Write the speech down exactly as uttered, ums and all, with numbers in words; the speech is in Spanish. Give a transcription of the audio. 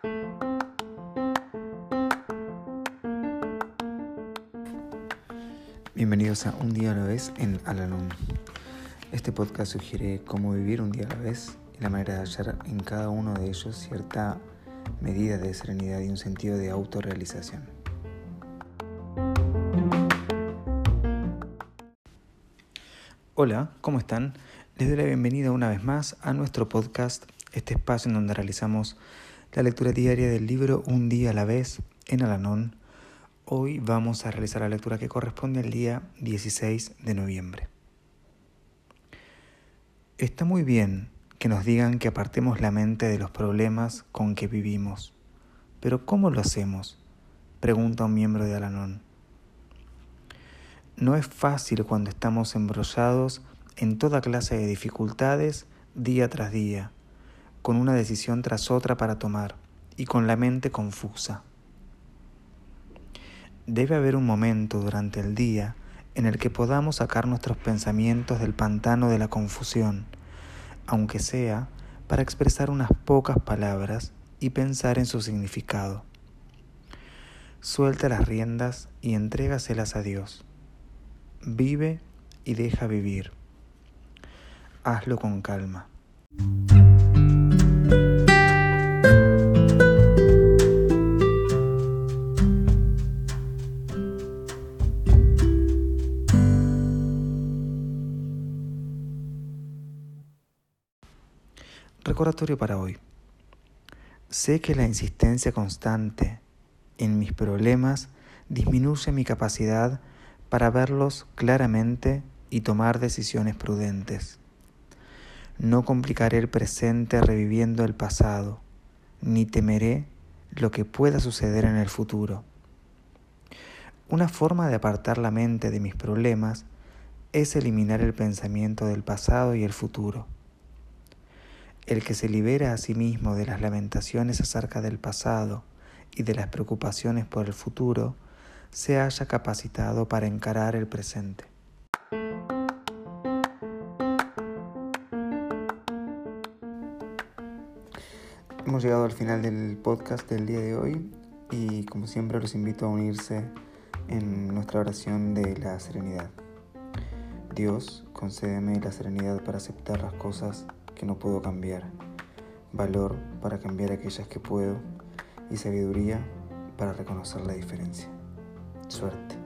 Bienvenidos a Un Día a la Vez en Al-Anon. Este podcast sugiere cómo vivir un día a la vez y la manera de hallar en cada uno de ellos cierta medida de serenidad y un sentido de autorrealización. Hola, ¿cómo están? Les doy la bienvenida una vez más a nuestro podcast, este espacio en donde realizamos la lectura diaria del libro Un Día a la Vez en Al-Anon. Hoy vamos a realizar la lectura que corresponde al día dieciséis de noviembre. Está muy bien que nos digan que apartemos la mente de los problemas con que vivimos, pero ¿cómo lo hacemos?, pregunta un miembro de Al-Anon. No es fácil cuando estamos embrollados en toda clase de dificultades día tras día, con una decisión tras otra para tomar y con la mente confusa. Debe haber un momento durante el día en el que podamos sacar nuestros pensamientos del pantano de la confusión, aunque sea para expresar unas pocas palabras y pensar en su significado. Suelta las riendas y entrégaselas a Dios. Vive y deja vivir. Hazlo con calma. Recordatorio para hoy. Sé que la insistencia constante en mis problemas disminuye mi capacidad para verlos claramente y tomar decisiones prudentes. No complicaré el presente reviviendo el pasado, ni temeré lo que pueda suceder en el futuro. Una forma de apartar la mente de mis problemas es eliminar el pensamiento del pasado y el futuro. El que se libera a sí mismo de las lamentaciones acerca del pasado y de las preocupaciones por el futuro, se haya capacitado para encarar el presente. Hemos llegado al final del podcast del día de hoy y, como siempre, los invito a unirse en nuestra oración de la serenidad. Dios, concédeme la serenidad para aceptar las cosas que no puedo cambiar, valor para cambiar aquellas que puedo y sabiduría para reconocer la diferencia. Suerte.